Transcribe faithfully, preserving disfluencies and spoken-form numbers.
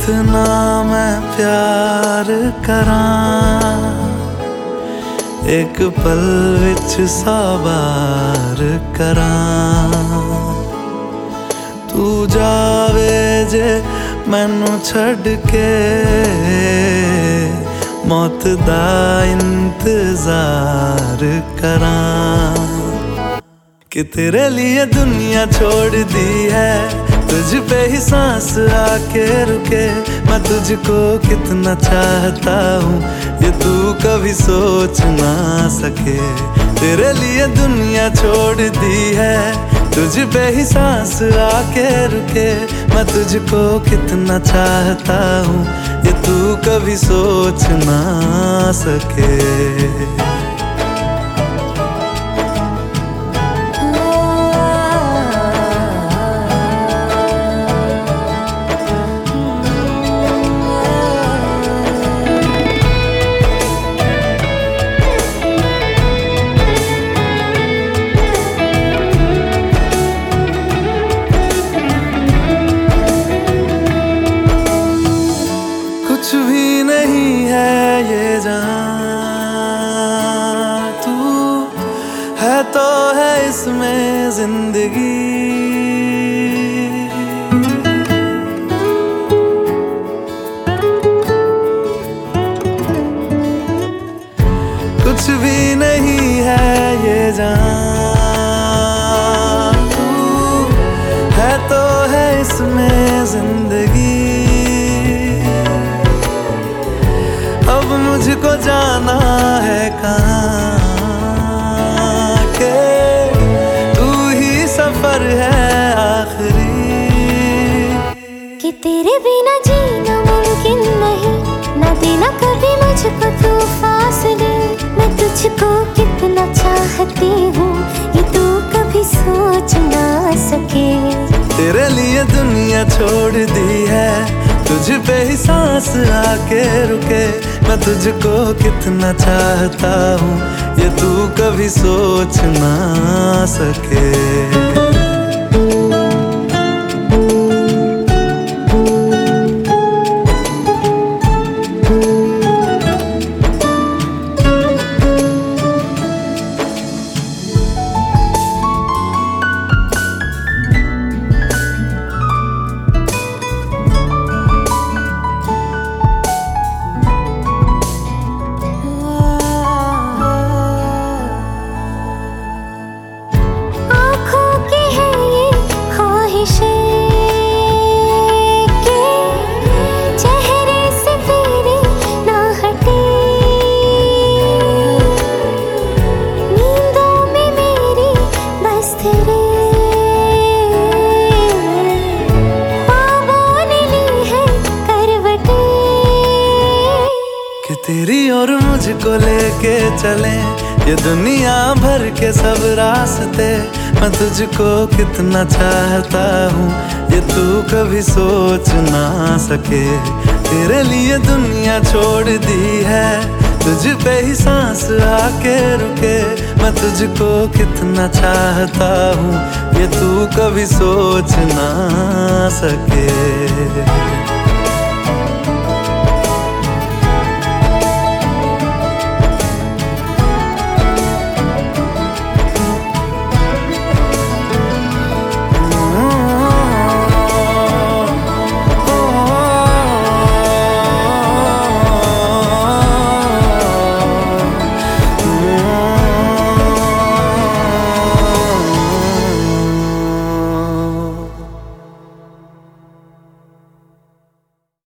कितना मैं प्यार करां, एक पल विच सौ बार करां। तू जावे जे मैनू छड़ के, मौत दा इंतजार करां। कि तेरे लिए दुनिया छोड़ दी है, तुझ पे ही सांस आके रुके। मैं तुझको कितना चाहता हूँ, ये तू कभी सोच ना सके। तेरे लिए दुनिया छोड़ दी है, तुझ पे ही सांस आके रुके। मैं तुझको कितना चाहता हूँ, ये तू कभी सोच ना सके। कुछ भी नहीं है ये जान, तू है तो है इसमें जिंदगी। कुछ भी नहीं है ये जान, तू है तो है इसमें जिंदगी। अब मुझको जाना है कहाँ के, तू ही सफर है आखिरी। कि तेरे बिना जीना मुमकिन नहीं, ना देना कभी मुझको तू फासले। मैं तुझको कितना चाहती हूँ, ये तू कभी सोच ना सके। तेरे लिए दुनिया छोड़ दी है, तुझ पे ही सांस आके रुके। मैं तुझको कितना चाहता हूँ, ये तू कभी सोच ना सके। तेरी और मुझको लेके चले ये दुनिया भर के सब रास्ते। मैं तुझको कितना चाहता हूँ, ये तू कभी सोच ना सके। तेरे लिए दुनिया छोड़ दी है, तुझ पे ही सांस आके रुके। मैं तुझको कितना चाहता हूँ, ये तू कभी सोच ना सके।